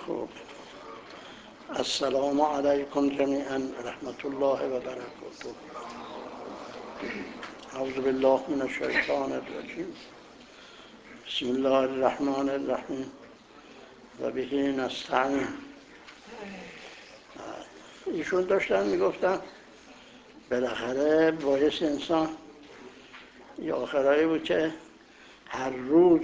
خب السلام علیکم جمیعا رحمت الله و برکاته. اعوذ بالله من الشیطان الرجیم. بسم الله الرحمن الرحیم و به نستعین. ایشون داشتن میگفتن بالاخره باعث انسان یه آخرایی بود که هر روز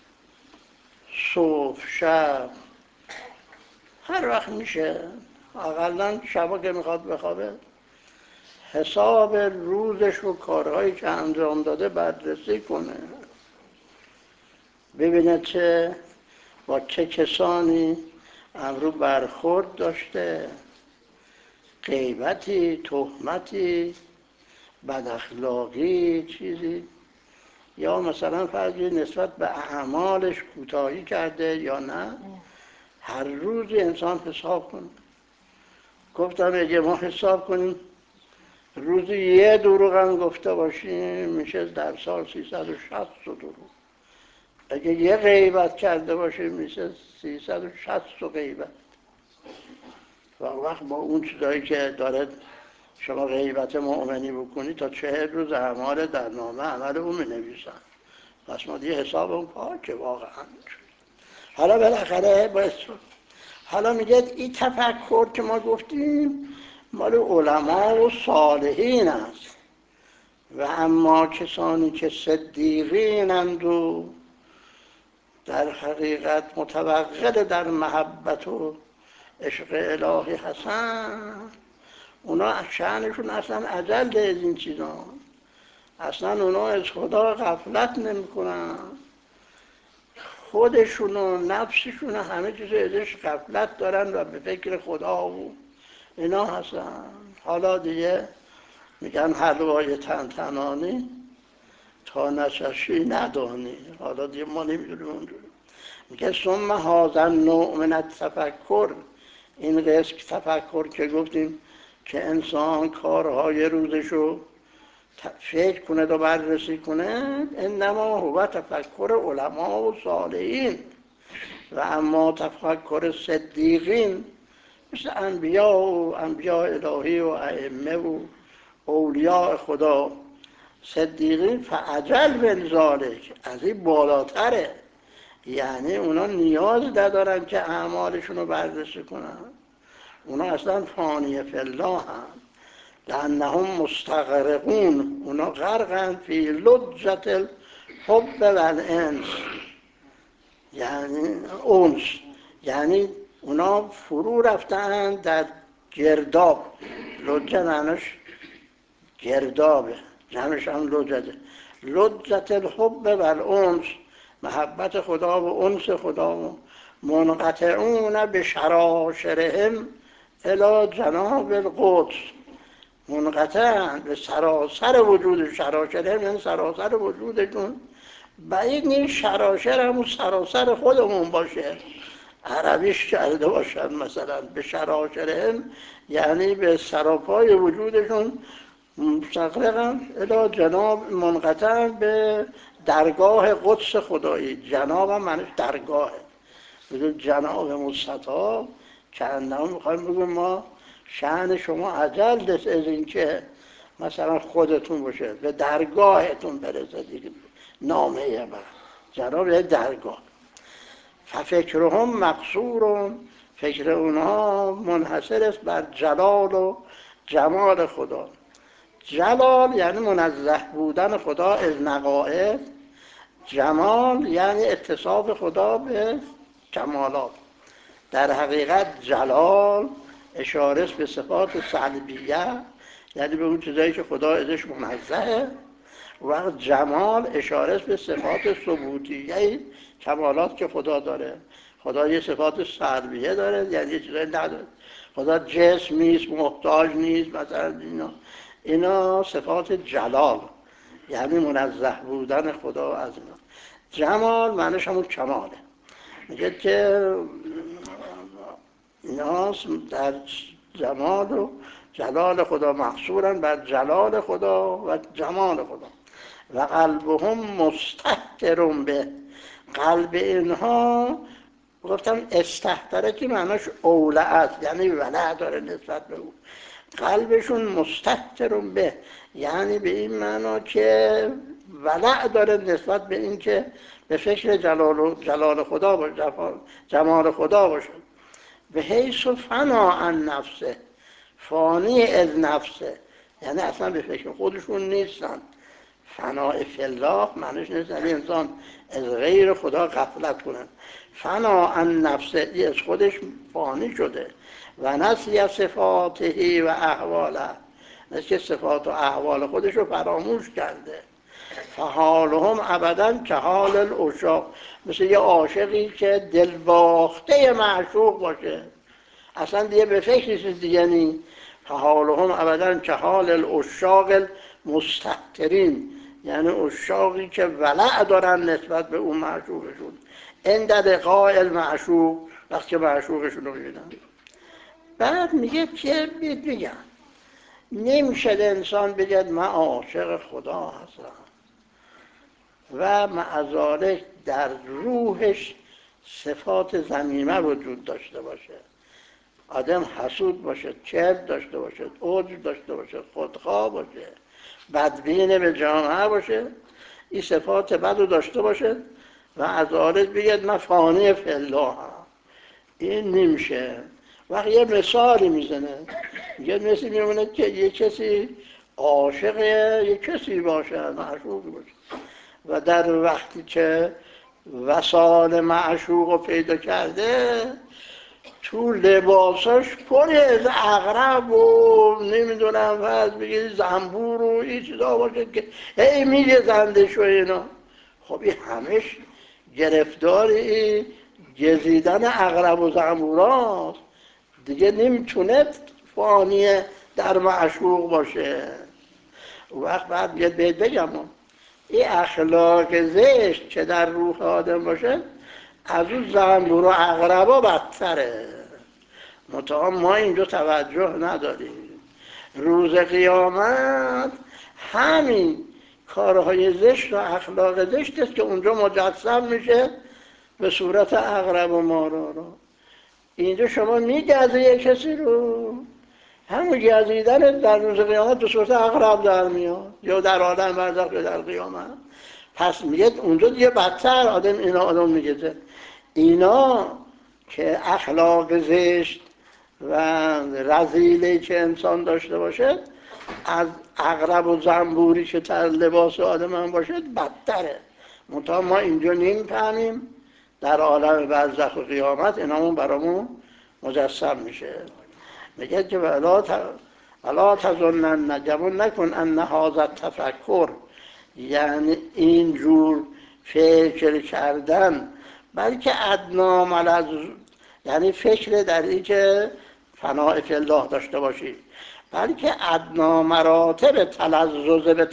صبح شب هر وقت میشه، اقلا شبا که میخواد بخوابه، حساب روزش و کارهایی که انجام داده بررسی کنه، ببینه چه با چه کسانی امرو برخورد داشته، غیبتی، تهمتی، بد اخلاقی، چیزی، یا مثلا فرضی نسبت به اعمالش کوتاهی کرده یا نه. هر روز انسان حساب کنه. گفتم اگه ما حساب کنیم روزی یه دروغ هم گفته باشیم میشه در سال 360 دروغ. اگه یه غیبت کرده باشیم میشه 360 غیبت. و وقت با اون چیزایی که داره شما غیبت مؤمنی بکنی تا 40 روز اعمال در نامه عمل اون می‌نویسن. پس ما دیگه حساب اون پاکه واقعا. حالا بالاخره باید حالا میگه این تفکر که ما گفتیم مال علما و صالحین است و اما کسانی که صدیقینند و در حقیقت متوغل در محبت و عشق الهی هستن، اونا شأنشون اصلا اجل از این چیزا، اصلا اونا از خدا غفلت نمی کنن، خودشون و نفسشون همه چیز ازش غفلت دارن و به فکر خدا و اینا هستن. حالا دیگه میگن حلوای تنتنانی تا نچشی ندانی. حالا دیگه ما نمیدونیم اونجوری. میگه ثم هذا النوع من التفکر، این قسم تفکر که گفتیم که انسان کارهای روزشو فکر کنه و بررسی کنه، انما هو تفکر علما و صالحین و اما تفکر صدیقین مثل انبیاء الهی و ائمه و اولیاء خدا، صدیقین فعجل من ذالک، از این بالاتره. یعنی اونا نیاز ندارن که اعمالشون رو بررسی کنن، اونا اصلا فانی فی الله هم، لانهم مستغرقون، اونا غرقن فی لجة الحب والانس، یعنی انس، یعنی اونا فرو رفتن در گرداب. لجه معناش گردابه، جمعش هم لجده. لجة الحب والانس، محبت خدا و انس خدا، و منقطعون به شراشرهم الی جناب القدس، منقطعن به سراسر وجود، شراشرهم یعنی سراسر وجودشون. بعید نیست شراشر همون سراسر خودمون باشه، عربیش کرده باشن مثلا به شراشرهم، یعنی به سراپای وجودشون مستقرقن الی جناب، منقطعن به درگاه قدس خدایی. جناب هم معنیش درگاهه، بگید جناب مستطاب که انهم میخوایم بگیم ما شأن شما عجل دست از این که مثلا خودتون باشه، به درگاهتون برسه دیگه. نامه من جناب یه درگاه. ففکرهم مقصورون، فکر اونها منحصر است بر جلال و جمال خدا. جلال یعنی منزه بودن خدا از نقائص، جمال یعنی اتصاف خدا به کمالات. در حقیقت جلال اشاره است به صفات سلبیه، یعنی به اون چیزایی که خدا ازش منزهه، و جمال اشاره است به صفات ثبوتیه، کمالات که خدا داره. خدا یه صفات سلبیه داره، یعنی یه چیزایی نداره. خدا جسم نیست، محتاج نیست، مثلا اینا صفات جلال، یعنی منزه بودن خدا از اینا. جمال معنیش همون کماله. میگه که اینا در جمال و جلال خدا محصورن بر جلال خدا و جمال خدا. و قلبهم مستهتر به، قلب اینها گفتم استحضره که معناش اوله است، یعنی ولع داره نسبت به او. قلبشون مستحضر به، یعنی به این معنا که ولع داره نسبت به این که به فکر جلال خدا باشه، جمال خدا باشه. به حیث فنا عن نفسه، فانی از نفسه، یعنی اصلا به فکر خودشون نیستن. فناء فی الله معنیش نیست یعنی انسان از غیر خدا غفلت کنن. فنا عن نفسه، از خودش فانی شده. و نسی صفاته و احواله، مثل که صفات و احوال خودش رو فراموش کرده. فحالهم ابدا که حال العشاق، مثل یه عاشقی که دلباخته معشوق باشه، اصلا دیگه به فکر چیز دیگه نی. فحالهم ابدا که حال العشاق المستهترین، یعنی عشاقی که ولع دارن نسبت به اون معشوقشون. عند لقاء المعشوق، وقتی معشوقشون رو میبینن. بعد میگه که بگم نمیشه انسان بگه من عاشق خدا هستم و معذالک در روحش صفات ذمیمه وجود داشته باشه. آدم حسود باشه، کبر داشته باشه، عجب داشته باشه، خودخواه باشه، بدبین به جامعه باشه، این صفات بد رو داشته باشه و از آرز بگید من فانی فی الله هم. این نمیشه. وقتی یه مثالی میزنه، یه مثل میمونه که یه کسی عاشق یه کسی باشه، معشوق باشه و در وقتی که وصال معشوق رو پیدا کرده تو لباساش پری از عقرب و نمیدونم فرض بگید زنبور و این چیزا باشه که هی میگه زندش و اینا. خب این همش گرفتاری گزیدن عقرب و زنبوراست دیگه، نمیتونه فانی در معشوق باشه. وقت بعد بیاد بهت بگم این اخلاق زشت که در روح آدم باشه از اون زنبور و عقربا بدتره. متأ ما اینجا توجه نداریم. روز قیامت همین کارهای زشت و اخلاق زشت است که اونجا مجسم میشه به صورت عقرب و مارا رو. اینجا شما میگذی یک کسی رو، همون گزیدن در روز قیامت به صورت عقرب در میاد، یا در عالم برزخ یا در قیامت. پس میگه اونجا دیگه بدتر آدم اینا آدم میگه اینا که اخلاق زشت و رذیلی که انسان داشته باشه از عقرب و زنبوری که در لباس آدم هم باشه بدتره. منتها ما اینجا نمی‌فهمیم، در عالم برزخ و قیامت اینامون برامون مجسم میشه. میگه که ولا تظنن، گمان نکن ان هذا تفکر، یعنی اینجور فکر کردن، بلکه ادنا ملذ، یعنی فکر در این که فناء فی الله داشته باشی، بلکه ادنا مراتب تلذذ به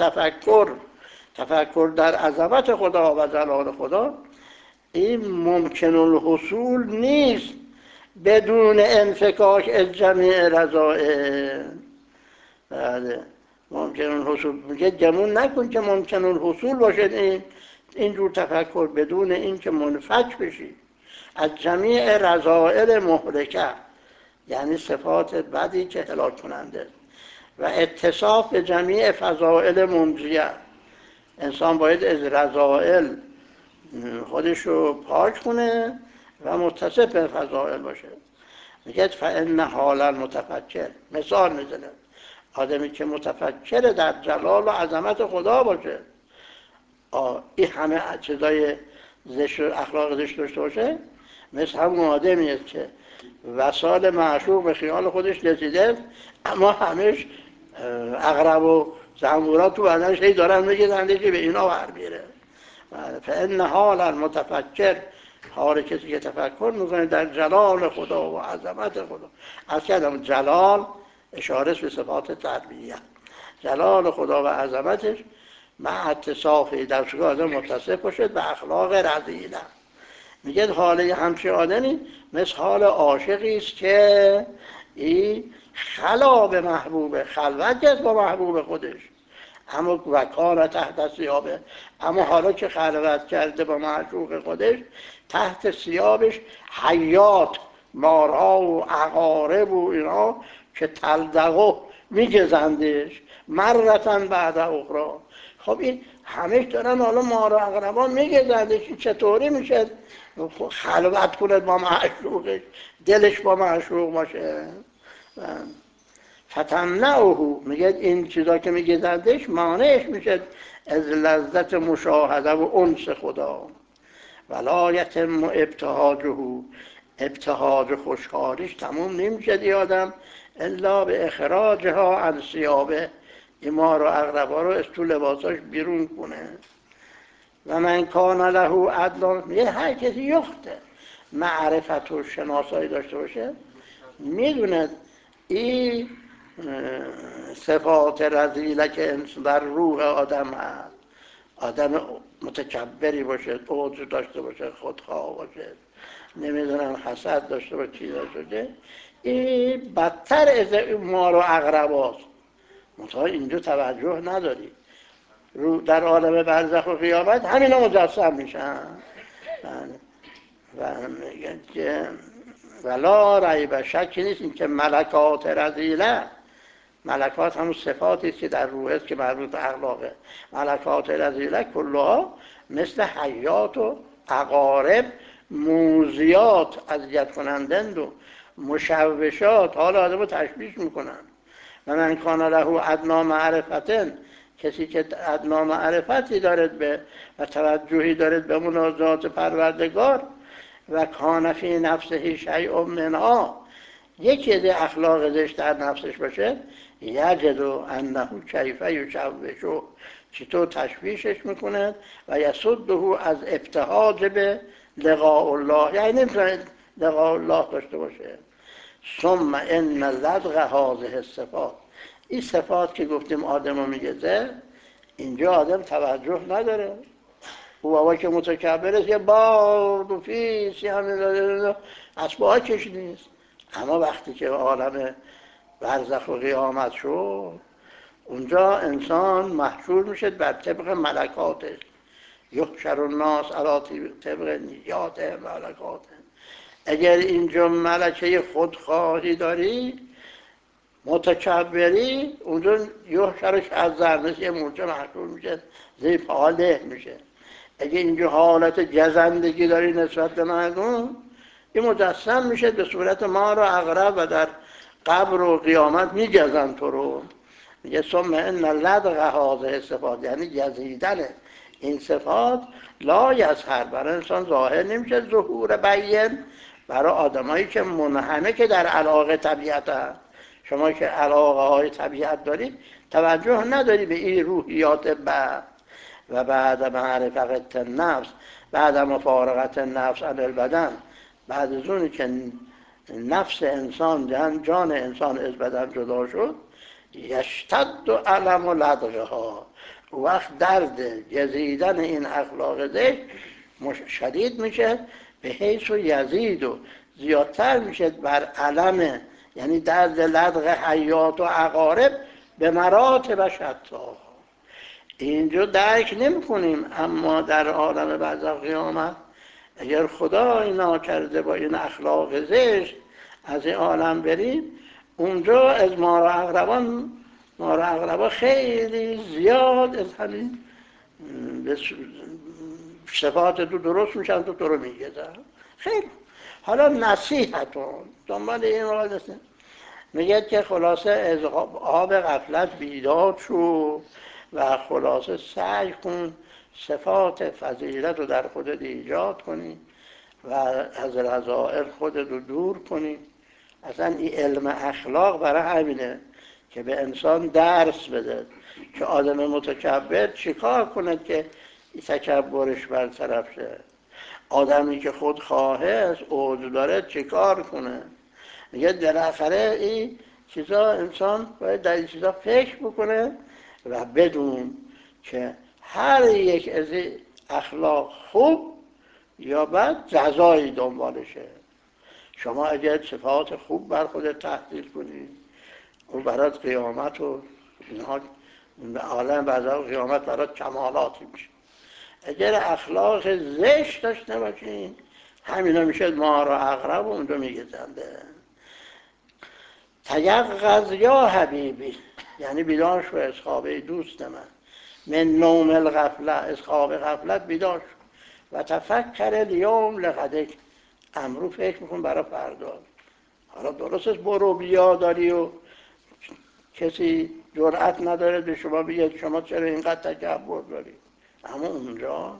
تفکر در عظمت خدا و جلال خدا، این ممکن الحصول نیست بدون انفکاک از جمیع رضائع. بله، ممکن الحصول میگه گمون نکن که ممکن الحصول باشه اینجور تفکر بدون این که منفک بشی از جمیع رضائل مهلکه، یعنی صفات بدی که هلاک کننده، و اتصاف به جمیع فضائل منجیه. انسان باید از رضائل خودش رو پاک کنه و متصف به فضائل باشه. میگه فإن حال المتفکر، مثال میزنه آدمی که متفکر در جلال و عظمت خدا باشه، این همه چیزای زشت و اخلاق زشت داشته باشه، مثل همون آدمی است که وصال معشوق به خیال خودش رسیده اما همش عقرب و زنبورات تو بدنش هی دارن میگیرن که به اینا ور میره. فإن حال المتفکر، حال کسی که تفکر میکنه در جلال خدا و عظمت خدا. از کردم جلال اشاره به صفات تربیه، جلال خدا و عظمتش مع اتصافی در صورت آدم متصف باشد به اخلاق رذیله. میگه حاله همچه آدمی مثل حال عاشقی است که این خلا به محبوبه، خلوت است با محبوب خودش، اما وکار تحت ثیابه، اما حالا که خلوت کرده با معشوق خودش تحت ثیابش حیات، مارها و عقارب و اینا که تلدغو میگزندش مرتن بعد اخرى. خب این همه دارن حالا مار و عقربا میگزندش، این چطوری میشه خلوت کند با معشوقش، دلش با معشوق باشه؟ فتمنعه، میگه این چیزا که میگزندش مانعش میشه از لذت مشاهده و انس خدا. ولا یتم ابتهاجه، ابتهاج خوشحالیش تموم نمیشه دی آدم الا به اخراجها عن ثیابه، این مار و عقربا رو از تو لباساش بیرون کنه. و من کان له عدل، میگه هر کسی یخته معرفت و شناسایی داشته باشه میدونه این صفات رذیله که در روح آدم هست، آدم متکبری باشه، عجب داشته باشه، خودخواه باشه، نمیدونم حسد داشته باشه، چی داشته باشه، این بدتر از مار و عقرباست. منتها اینجا توجه نداری، در عالم برزخ و قیامت همینا مجسم میشن. و میگه که ولا ریب، شکی نیست این که ملکات رذیله، ملکات همون صفاتی است که در روح است که مربوط به اخلاقه، ملکات رذیله کلها مثل حیات و عقارب موذیات، اذیت کنندند و مشوشات، حالا آدم رو تشویش میکنن. و من کان له ادنی معرفتن، کسی که ادنی معرفتی دارد به و توجهی دارد به مناجات پروردگار، و کان فی نفسه شیء منها، یکی از اخلاق زشت در نفسش باشه، یجد انه کیف یشوشه، چطور تشویشش میکند و یصده از ابتهاج به لقاء الله، یعنی نمیتونه لقاء الله داشته باشه. ثم ان لدغ هذه الصفات، این صفات که گفتیم آدمو میگزه، اینجا آدم توجه نداره. او بابا که متکبر است، یه باد و فیس همین اسباها کش نیست. اما وقتی که عالم برزخ و قیامت شد، اونجا انسان محشور میشه بر طبق ملکاتش، یحشر الناس علی طبق نیاتهم و ملکاتهم. اگر اینجا ملکه خودخواهی داری، متکبری، اونجا یحشرش از مثل یه مورچه محشور میشه، زیر پاها له میشه. اگه اینجا حالت گزندگی داری نسبت به مردم، این مجسم میشه به صورت مار و عقرب و در قبر و قیامت میگزن تو رو. میگه ثم ان لدغ هذه صفات، یعنی گزیدن این صفات لا یظهر، برای انسان ظاهر نمیشه ظهور بیان، برای آدمایی که منحنک در علاقه طبیعت هست. شما که علاقه های طبیعت دارید توجه نداری به این روحیات بعد. و بعد معرفت النفس، بعد مفارقت النفس عن البدن، بعد از اونی که نفس انسان، جان انسان از بدن جدا شد، یشتد علم و لدغها، وقت درد گزیدن این اخلاق زشت شدید میشه، به حیث و یزید و زیادتر میشه بر علم، یعنی درد لدغ حیات و عقارب به مراتب شتا. اینجا درک نمی کنیم، اما در عالم برزخ قیامت اگر خدای ناکرده با این اخلاق زشت از این عالم بریم، اونجا از مار و عقربان خیلی زیاد از همین صفات تو درست میشن، تو رو میگذن. خیلی حالا نصیحتون دنبال این رو میگه که خلاصه از آب غفلت بیدار شو و خلاصه سعی کن صفات فضیلت رو در خودت ایجاد کنی و از رذائل خودت رو دور کنی. اصلا این علم اخلاق برای همینه که به انسان درس بده که آدم متکبر چیکار کنه که این تکبرش برطرف شه، آدمی که خودخواهه است، عجب داره، چیکار کنه. میگه بالاخره این چیزا انسان باید در این چیزا فکر بکنه و بدون که هر یک از این اخلاق خوب یا بد جزایی دنبالشه. شما اگر صفات خوب بر خودت تحصیل کنی، او برات قیامت و اینها عالم برزخ و قیامت برات کمالاتی میشه. اگر اخلاق زشت داشته باشی، همینا میشه مار و عقرب و اونجا میگذنده. تیقظ یا حبیبی، یعنی بیدار شو از خواب دوست من نوم الغفله، از خواب غفلت بیدار شو. و تفکر الیوم لغدک، امرو فکر میکن برای فردا. حالا درست است برو بیا داری و کسی جرأت نداره به شما بگه شما چرا اینقدر تکبر داری، اما اونجا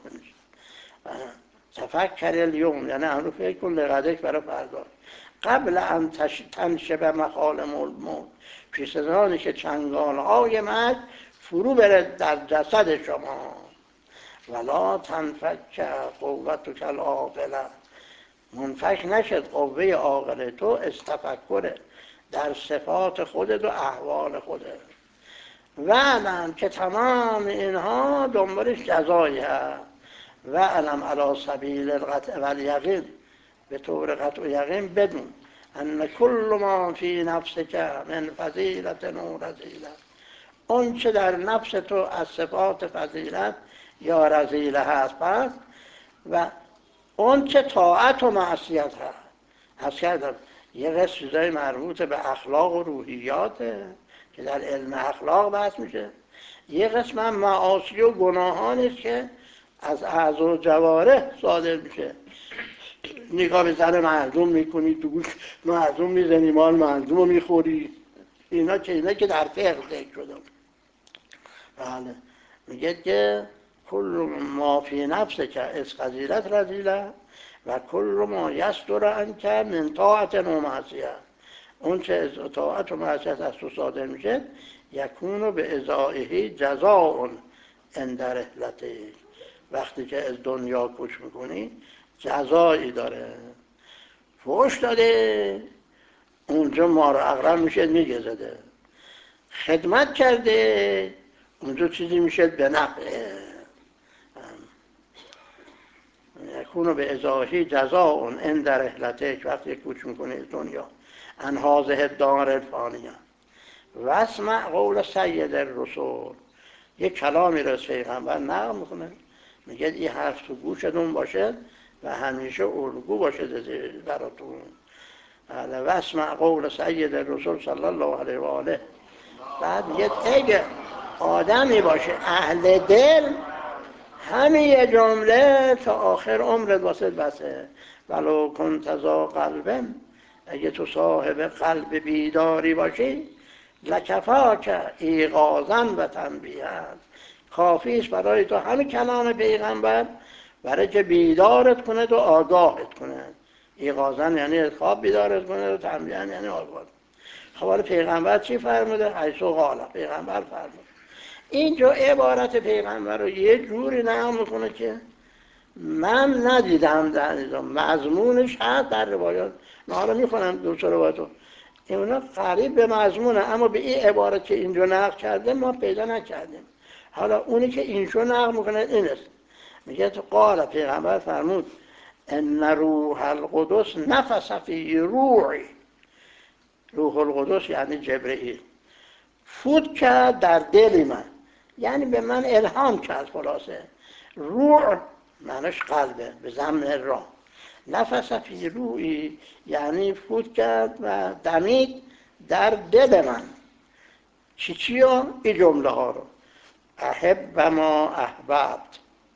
تفکر الیوم یعنی امرو فکر کن لغدک برای فردا. قبل ان تنشب مخالم الموت، پیش از آنی که چنگالهای مرگ فرو بره در جسد شما. ولا تنفک قوتک العاقله، منفک نشد قوه عاقله تو از تفکره در صفات خودت و احوال خودت. و علم که تمام اینها دنبالش جزایی هست. و علم علی سبیل القطع و الیقین، به طور قطع و یقین بدون ان کل ما فی نفسک من فضیلت و رذیلت، اون چه در نفس تو از صفات فضیلت یا رذیله هست پس، و اون چه طاعت و معصیت هست. از کردم یه قسم چیزای مربوط به اخلاق و روحیاته که در علم اخلاق بحث میشه، یه قسم هم معاصی و گناهانی است که از اعضا و جوارح صادر میشه. نگاه به زن مردم میکنی، تو گوش مردم میزنی، مال مردم رو میخوری، اینا که در فقه ذکر شده. بله میگه که کل ما فی نفسه که از فضیلت رذیله و کل ما یصدر عنک من طاعت و معصیت، اون چه از طاعت و معصیت از تو صادر میشه یکونو به ازائه جزاء عند رحلته، وقتی که از دنیا کوچ میکنی جزایی داره. فوش داده اونجا مار و عقرب میشه میگزده، خدمت کرده اونجا چیزی میشه به نفعه. یکونو به ازاهی جزاء عند رحلتک، وقتی کوچ میکنی دنیا عن هذه الدار الفانیه. و اسمع قول سید الرسول، یه کلامی رو از پیغمبر نقل میکنه، میگه این حرف تو گوشتون باشه و همیشه الگو باشه براتون. و اسمع قول سید الرسول صلی الله علیه و آله. بعد میگه اگه آدمی باشه اهل دل، همین یه جمله تا آخر عمرت واسه بسه. ولو کنت ذا قلب، اگه تو صاحب قلب بیداری باشی، لکفاک ایقاظا و تنبیها، کافی است برای تو همین کلام پیغمبر برای که بیدارت کنه و آگاهت کنه. ایقاظا یعنی خواب بیدارت کنه و تنبیها یعنی آگاه. خب حالا پیغمبر چی فرموده؟ حیث قال، پیغمبر فرموده. اینجا عبارت پیغمبر رو یه جوری نقل میکنه که من ندیدم در نظام، مضمونش هست در روایات، من حالا میخونم دو سه روایاتو، اونا قریب به مضمونه، اما به این عبارت که اینجا نقل کرده ما پیدا نکردیم. حالا اونی که اینجا نقل میکنه این است، میگه تو قال، پیغمبر فرمود ان روح القدس نفس فی روحی، روح القدس یعنی جبرئیل فوت کرد در دل من، یعنی به من الهام کرد. خلاصه روح معناش قلبه به ضم را، نفس فی روحی یعنی فوت کرد و دمید در دل من. چی ها؟ این جمله ها رو احب ما احببت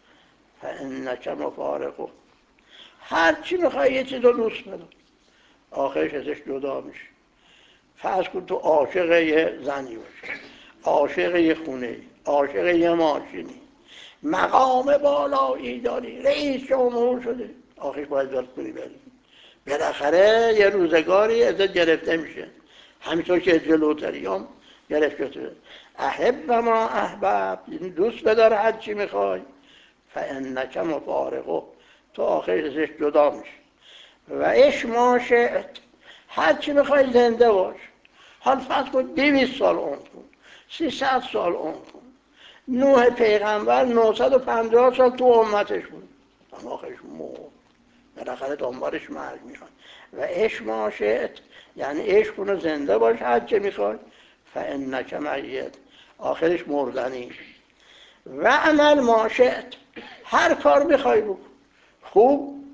فانک مفارقه، هر چی میخوای یه چیز رو دوست بدار آخرش ازش جدا میشه. فرض کن تو عاشق یه زنی باشی، عاشق یه خونه، عاشق یه ماشینی، مقام بالایی داری، رئیس جمهور شده، آخرش باید داد کنی بری، بالاخره یه روزگاری ازت گرفته میشه، همینطور که جلوتری هم گرفته شده. احب ما احبب، دوست بدار هر چی میخوای، فانک مفارقه، تو آخرش ازش جدا میشه. و عش ما شئت، هر چی میخوای زنده باش، حال فرض کن 200 سال عمر کن، 300 سال عمر کن. نوح پیغمبر 950 سال تو امتش بود، اما آخرش مرد، بالاخره دنبالش مرگ میاد. و عش ما شئت یعنی عشق کن زنده باش هر چی میخوای، فانک میت، آخرش مردنی. و عمل ما شئت، هر کار میخوای بکن، خوب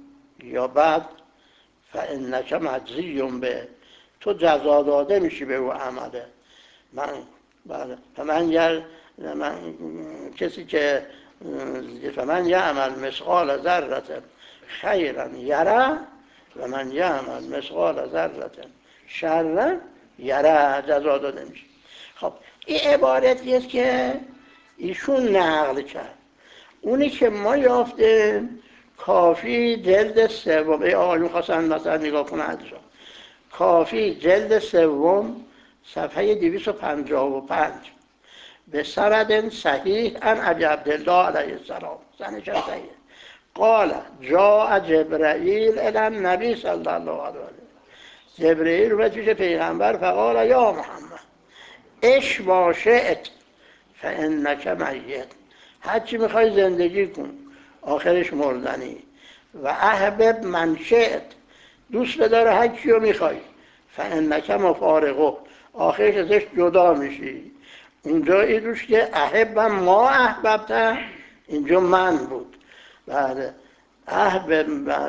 یا بعد فانک مجزی به، تو جزا داده میشی به او عمله. من بله من کسی که فمن یعمل مثقال ذره خیرا یره و من یعمل مثقال ذره شرا یره، جزا داده میشه. خب این عبارتی است که ایشون نقل کرد. اونی که ما یافتیم کافی جلد سوم، ای آقایون خواستن مثلا نگاه کنه حدیثا، کافی جلد سوم صفحه 255 به سند صحیح عن ابی عبدالله علیه السلام، سندش صحیح، قال جاء جبرائیل الی النبی صلی الله علیه و جبرئیل اومد پیش پیغمبر فقال یا محمد عش ما شئت فانک میت، هرچی میخوای زندگی کن آخرش مردنی، و احبب من شئت، دوست بداره هر چیو میخوای، فانک مفارقه، آخرش ازش جدا میشی. اونجا این روش که احبم ما احببته، اینجا من بود. بله احبب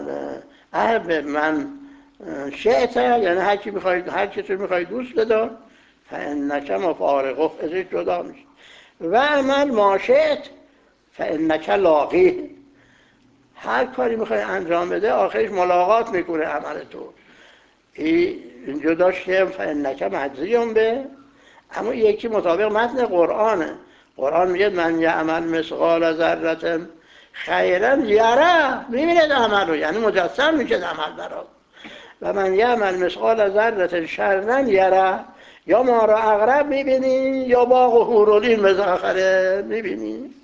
من شئت، یعنی هر چی میخوای، هر چی تو میخوای دوست بدار، فانک مفارقه، ازش جدا میشی. و عمل ما شئت فانک لاقی، هر کاری میخوای انجام بده آخرش ملاقات میکنه عمل تو. اینجا داشت که فانک مجزی به، اما یکی مطابق متن قرآنه. قرآن میگه من یعمل مثقال ذره خیرا یره، میبیند عمل رو، یعنی مجسم میشه عمل برات. و من یعمل مثقال ذره شرا یره، یا ما را اقرب میبینی یا باغ و حورالعین مزاخره میبینی.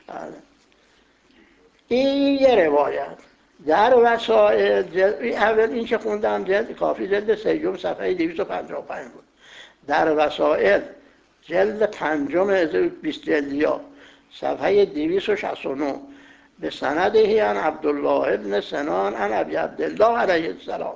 این یه روایت. در وسائل اول این که خوندم جلد کافی جلد سیوم صفحه 255 بود. در وسائل جلد پنجم از 20 جلدیا صفحه 269 به سندهی عن عبدالله ابن سنان عن ابی عبدالله علیه السلام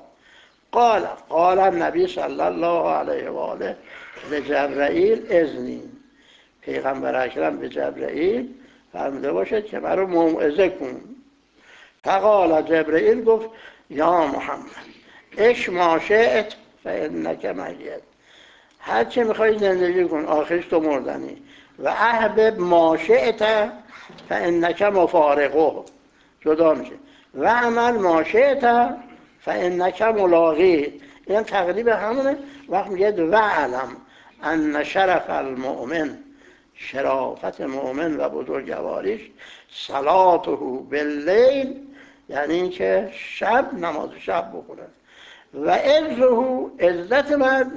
قال النبی صلی الله علیه و آله لجبرائیل اذنی، پیغمبر اکرم به جبرائیل فرموده باشد که مرا موعظه کن. فقال جبرائیل گفت یا محمد عش ما شئت فانک میت، هر چه میخوای زندگی کن آخرش تو مردنی. و احبب ما شئت فانک مفارقه، جدا میشه. و عمل ما شئت فانک ملاقی، این تقریب همونه. وقت میگه و علم ان شرف المؤمن، شرافت مؤمن و بزرگواریش صلاته باللیل، یعنی اینکه شب نماز شب بخونه. و عزه، عزت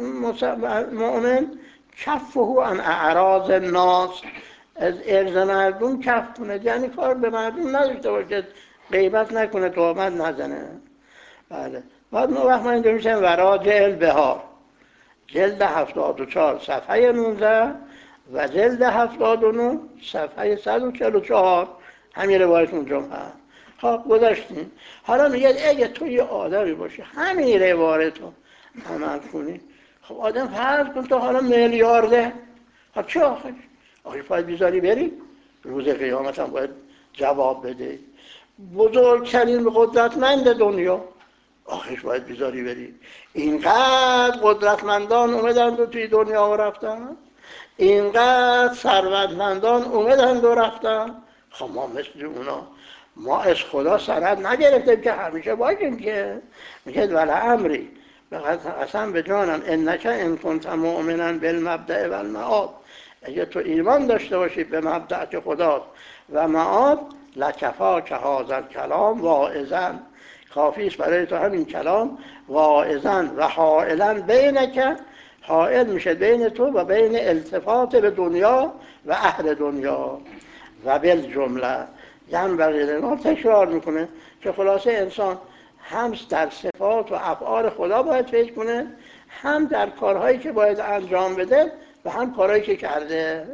مؤمن کفه عن اعراض الناس، از عرض مردم کف کنه، یعنی کار به مردم نداشته باشه، غیبت نکنه، تهمت نزنه. بله. بعد ما وقت ما اینجا میشن وراجع البهار جلد 74 صفحه 19 و جلد 79 صفحه 144 همین روایت اونجا هست. خب گذاشتیم. حالا میگه اگه تو یه آدمی باشی همین روایت رو عمل کنی، خب آدم فرض کن تو حالا میلیارده، خب چه آخرش باید بیزاری بری روز قیامت هم باید جواب بده. بزرگترین قدرتمند دنیا آخرش باید بیزاری بری. اینقدر قدرتمندان اومدند و توی دنیا رفتن، اینقدر ثروتمندان اومدند و رفتن. خب ما مثل اونا، ما از خدا سند نگرفتیم که همیشه باشیم که. میگه ولی امری اصلا به جانم انک ان کنت مؤمنا بالمبدأ و المعاد، اگه تو ایمان داشته باشی به مبدأ که خداست و معاد، لکفا که هذا کلام واعظا، کافی است برای تو همین کلام، واعظا و حائلا بینک، حائل میشه بین تو و بین التفات به دنیا و اهل دنیا. و بالجمله ینبغی لنا، تکرار میکنه که خلاصه انسان هم در صفات و افعال خدا باید فکر کنه، هم در کارهایی که باید انجام بده و هم کارهایی که کرده.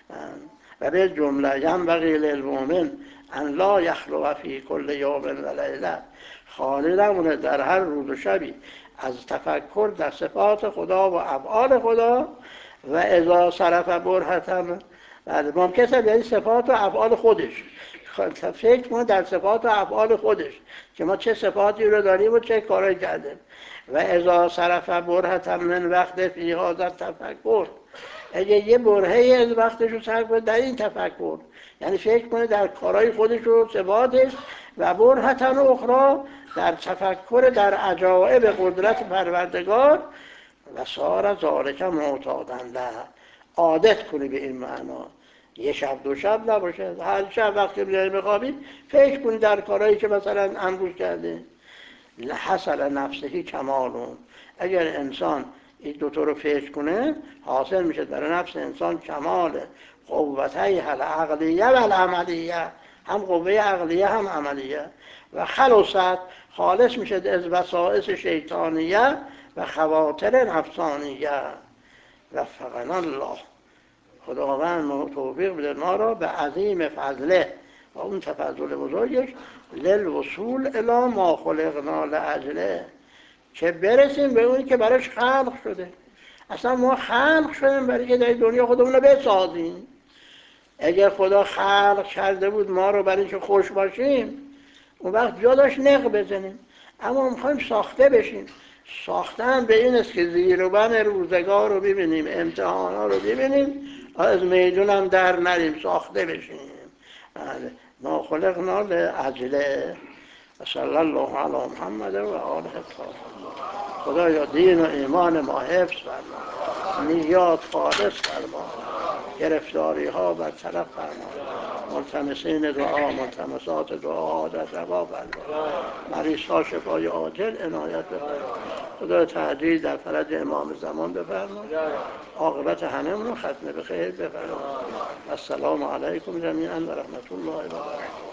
و بالجمله ینبغی للمؤمن ان لا یخلو فی کل یوم و لیله، خالی نمونه در هر روز و شبی از تفکر در صفات خدا و افعال خدا. و اذا صرف برهتم، ممکنه یعنی صفات و افعال خودش، فکر کنه در صفات و افعال خودش که ما چه صفاتی رو داریم و چه کارایی کردیم. و اذا صرف برهة من وقت فی هذا تفکر، اگه یه برهه‌ای از وقتش رو صرف کنه در این تفکر، یعنی فکر کنه در کارهای خودش و صفاتش، و برهة اخرى در تفکر در عجایب قدرت پروردگار، و سار ذالک معتادن له، عادت کنی به این معنا. یه شب دو شب نباشه، هر شب وقتی بیایی بخوابی فکر کنی در کارهایی که مثلا امروز کرده. حصل نفسه کمالون، اگر انسان این دوتا رو فکر کنه حاصل میشه در نفس انسان کمال قوتهای العقلیه و العملیه، هم قوه عقلیه هم عملیه. و خلصت، خالص میشه از وسائس شیطانیه و خواطر نفسانیه. و فقنا الله، خداوند ما توفیق بده ما را به عظیم فضله و اون تفضل بزرگش، للوصول الی ما خلقنا لاجله، که برسیم به اونی که براش خلق شده. اصلا ما خلق شدیم برای که در دنیا خودمون رو بسازیم. اگر خدا خلق کرده بود ما رو برای که خوش باشیم، اون وقت جا داشت نق بزنیم. اما میخوایم ساخته بشیم. ساختن به این است که زیر و بم روزگار رو ببینیم، امتحانا رو ببینیم، از میدون هم در نریم، ساخته بشیم. ما خلقنا لاجله. و صلی الله علی محمد و آله الطاهرین. خدایا دین و ایمان ما حفظ فرما، نیات خالص فرما، گرفتاری ها برطرف فرما، ملتمسین دعا، ملتمسات دعا در روا فرما، مریض ها شفای عاجل عنایت بفرما. خدا تعجیل در فرج امام زمان بفرما، عاقبت همه رو ختم به خیر بفرما. السلام علیکم جمیعا و رحمت الله و برکاته.